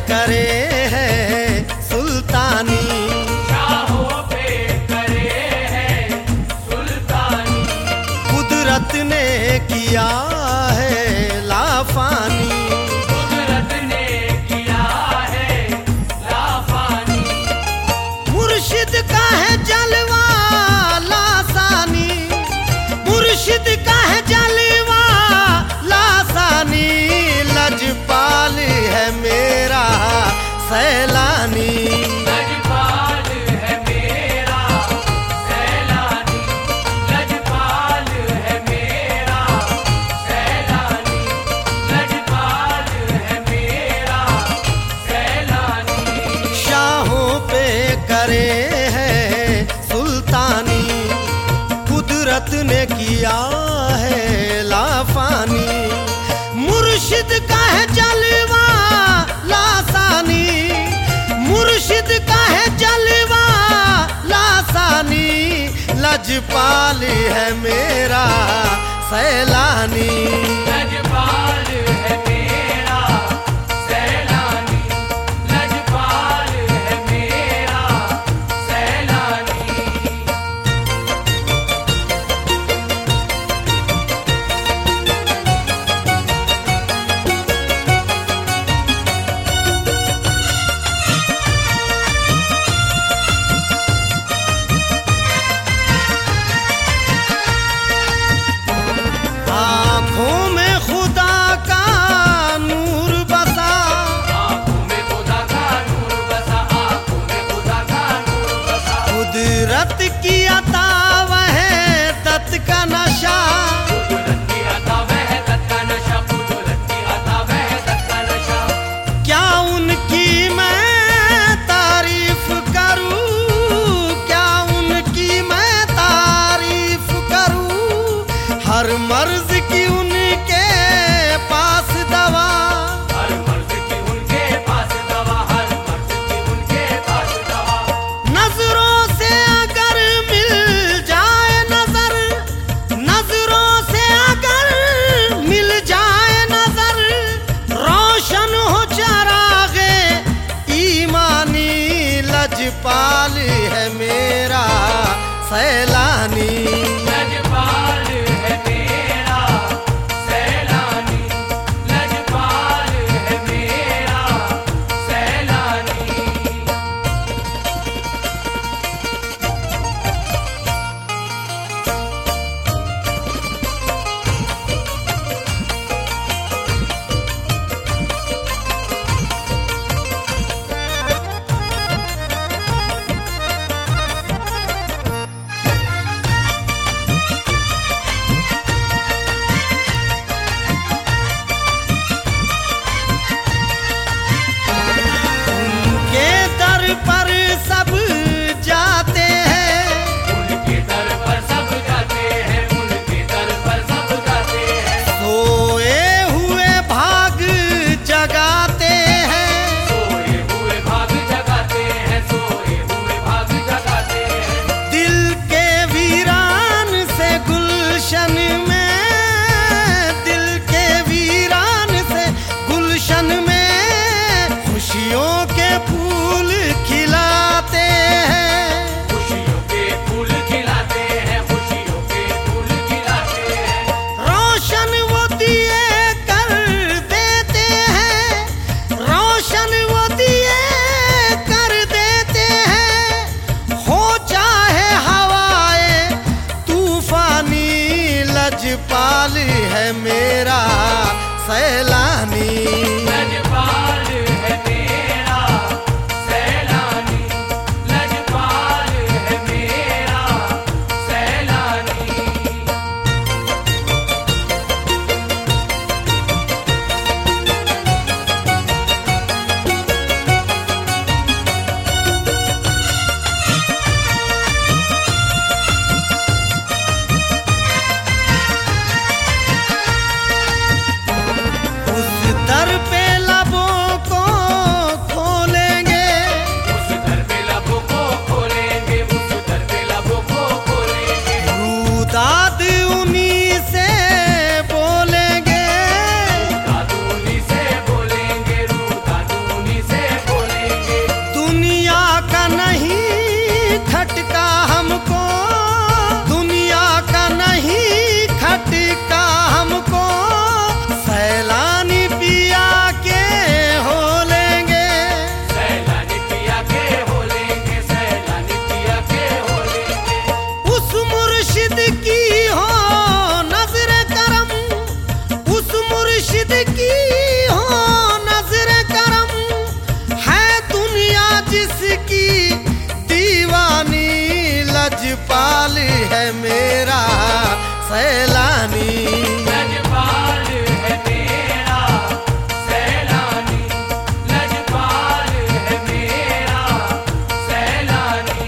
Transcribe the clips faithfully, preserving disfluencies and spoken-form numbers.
करे है सुल्तानी, शाहों पे करे है सुल्तानी। कुदरत ने किया है लाफानी, कुदरत ने किया है लाफानी। मुर्शिद का है जलवा लासानी, मुर्शिद का है जलवा लासानी। लजपाल है मेरा सैलानी, लजपाल है मेरा सैलानी। लजपाल है मेरा सैलानी। लजपाल है मेरा सैलानी। शाहों पे करे है सुल्तानी, कुदरत ने किया है लाफानी। मुर्शिद का है जलवा लासानी, मुर्शिद का है जलवा लासानी। लजपाल है मेरा सैलानी, लजपाल है मेरा सैलानी। लजपाल है मेरा सैलानी। आँखों में खुदा का नूर बसा, आँखों में खुदा का नूर बसा। आँखों में खुदा का नूर बसा। कुदरत की अता वह दत्त का नशा। कुदरत की अता वह दत्त का नशा। कुदरत की अता वह दत्त का नशा। क्या उनकी मैं तारीफ करूं, क्या उनकी मैं तारीफ करूं। हर मर्ज की उनके पास दवा, हर मर्ज की उनके पास दवा। हर मर्ज की उनके पास दवा। नजरों से अगर मिल जाए नजर, नजरों से अगर मिल जाए नजर। रोशन हो चरागे ईमानी, लजपाल है मेरा सैलानी। लजपाल है मेरा सैलानी। लजपाल है मेरा सैलानी। उनके दर पर सब जाते हैं, उनके दर पर सब जाते हैं। उनके दर पर सब जाते हैं। सोए हुए भाग जगाते हैं। सोए हुए भाग जगाते हैं। सोए हुए भाग जगाते हैं। दिल के वीरान से गुलशन में, दिल के वीरान से गुलशन में खुशियों के फूल खिलाते हैं। खुशियों के फूल खिलाते हैं। खुशियों के फूल खिलाते हैं। रोशन वो दिए कर देते हैं, रोशन वो दिए कर देते हैं। हो चाहे हवाए तूफानी, लजपाल है मेरा सैलानी। लजपाल है मेरा सैलानी। लजपाल है मेरा सैलानी। इसकी दीवानी, लजपाल है मेरा सैलानी। लजपाल है मेरा सैलानी, लजपाल है मेरा सैलानी।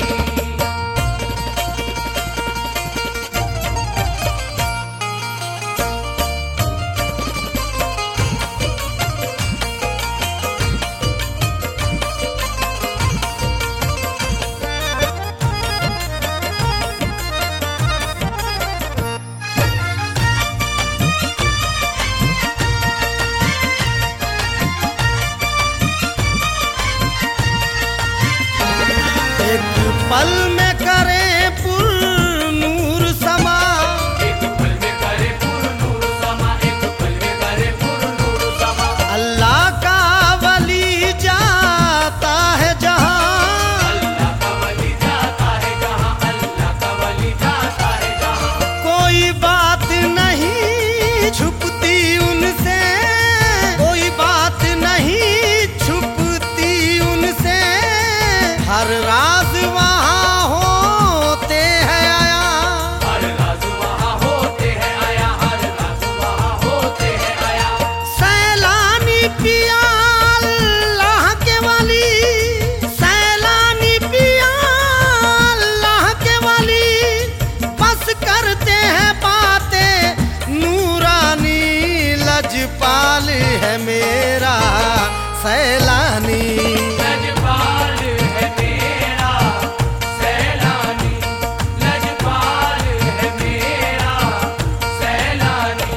एक पल में करे पुर नूर समा, एक पल में करे पुर नूर समा, एक पल में करे पुर नूर समा। अल्लाह का वली जाता है जहाँ, अल्लाह का वली जाता है जहाँ, अल्लाह का वली जाता है जहाँ। कोई बात नहीं छुपती उनसे, कोई बात नहीं छुपती उनसे। हर राज वहाँ होते हैं आया, हर राज वहाँ होते हैं आया, हर राज वहाँ होते हैं आया। सैलानी पिया अल्लाह के वली, सैलानी पिया अल्लाह के वली। बस करते हैं बातें नूरानी, लजपाल है मेरा सैलानी। लजपाल है मेरा सैलानी, लजपाल है मेरा सैलानी।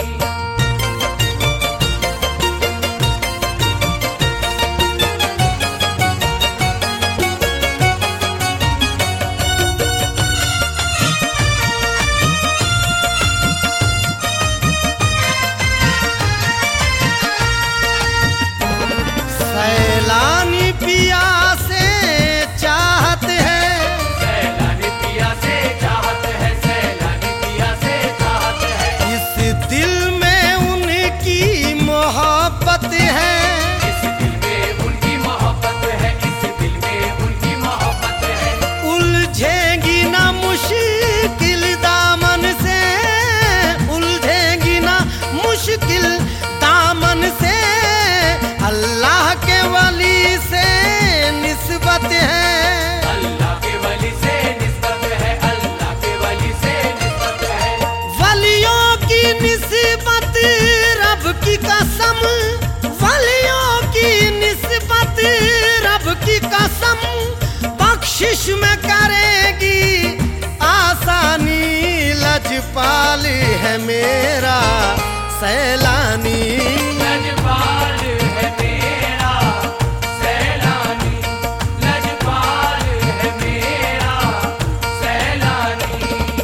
सैलानी पिया से चाहत है, सैलानी पिया से चाहत है, सैलानी पिया से चाहत है। इस दिल में उनकी मोहब्बत है। इस दिल में उनकी मोहब्बत है, इस दिल में उनकी मोहब्बत है। उलझेगी ना मुश्किल दामन से, उलझेगी ना मुश्किल दामन से। अल्लाह के वली से निस्बत है, अल्लाह के वली से निस्बत है, अल्लाह के वली से निस्बत है। वलियों की निस्बत रब की कसम, वलियों की निस्बत रब की कसम। बख्शिश में करेगी आसानी, लजपाल है मेरा सैलानी। लजपाल है मेरा सैलानी, लजपाल है मेरा सैलानी।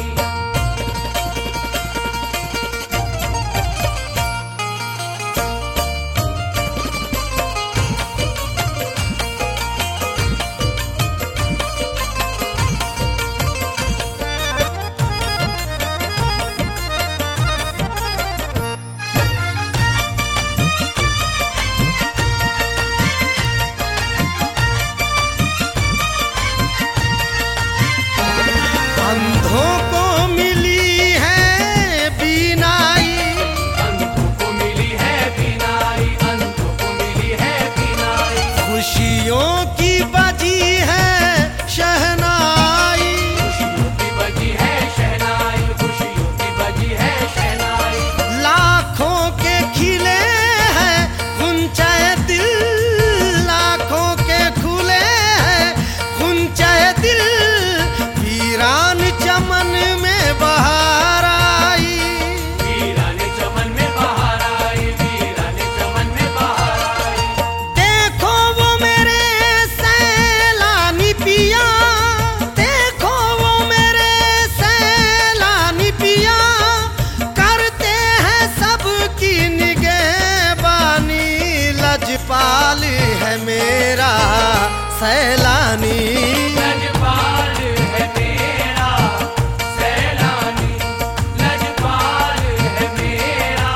अंधों को मिली है बीनाई, अंधों को मिली है बीनाई, अंधों को मिली है बीनाई। खुशियों की बजी है शहनाई। खुशियों की बजी है शहनाई, खुशियों की बजी है शहनाई। लाखों के खिले हैं गुंचाए दिल, लाखों के खुले हैं गुंचाए दिल। वीरान चमन में बहार आई, वीराने चमन में बहार आई, वीराने चमन में बहार आई। देखो वो मेरे सैलानी पिया, देखो वो मेरे सैलानी पिया। करते हैं सबकी निगहबानी, लजपाल है मेरा सैलानी। लजपाल है मेरा सैलानी, लजपाल है मेरा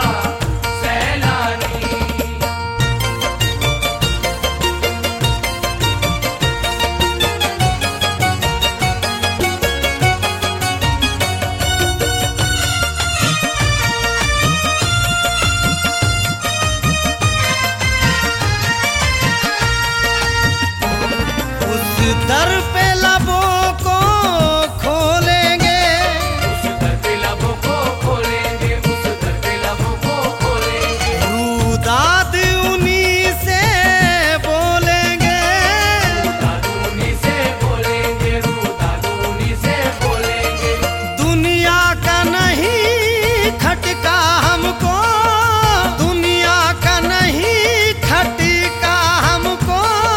सैलानी। दर पे लबों को खोलेंगे, उस दर पे लबों को खोलेंगे, उस दर पे लबों को खोलेंगे। रूदाद उन्हीं से बोलेंगे, रूदादूनी से बोलेंगे, रूदादूनी से बोलेंगे। दुनिया का नहीं खटका हमको, दुनिया का नहीं खटका हमको,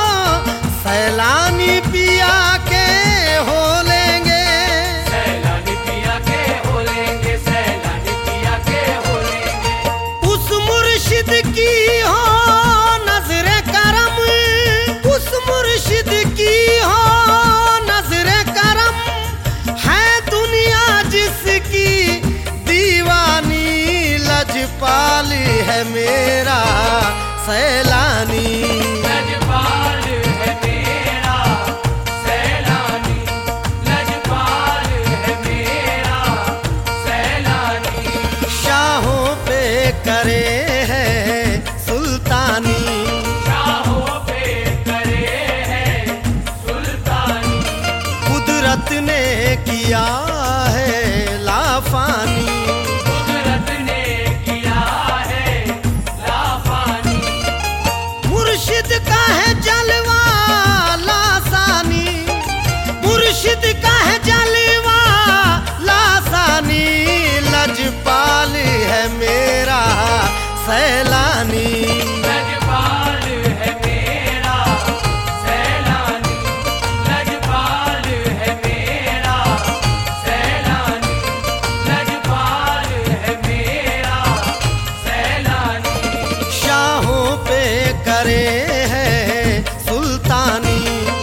सैलानी पिया के हो लेंगे, सैलानी पिया के हो लेंगे, सैलानी पिया के हो लेंगे। उस मुर्शिद की हो नजरे करम, उस मुर्शिद की हो नजरे करम, है दुनिया जिसकी दीवानी, लजपाल है मेरा सैलानी। लजपाल है मेरा सैलानी, लजपाल है मेरा सैलानी। शाहों पे करे है सुल्तानी, शाहों पे करे है सुल्तानी। कुदरत ने किया है लाफानी, कुदरत ने किया है लाफानी। मुर्शिद का है जलवा लासानी, मुर्शिद का है जलवा लासानी, लजपाल है मेरा सैलानी। लजपाल है मेरा सैलानी, लजपाल है मेरा सैलानी, लजपाल है मेरा सैलानी। शाहों पे करे है सुल्तानी,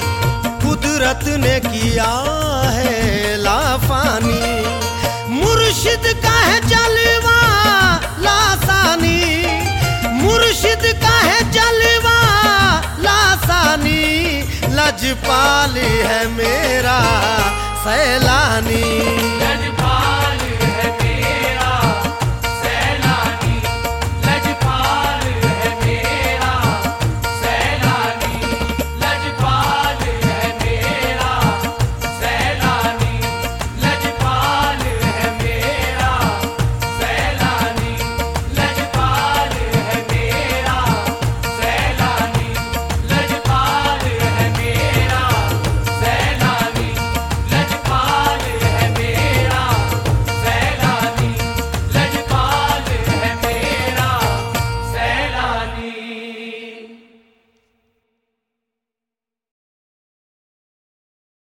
कुदरत ने किया है लाफानी। मुर्शिद का है जलवा लासानी, मुर्शिद का है जलवा लासानी, लजपाल है मेरा सैलानी।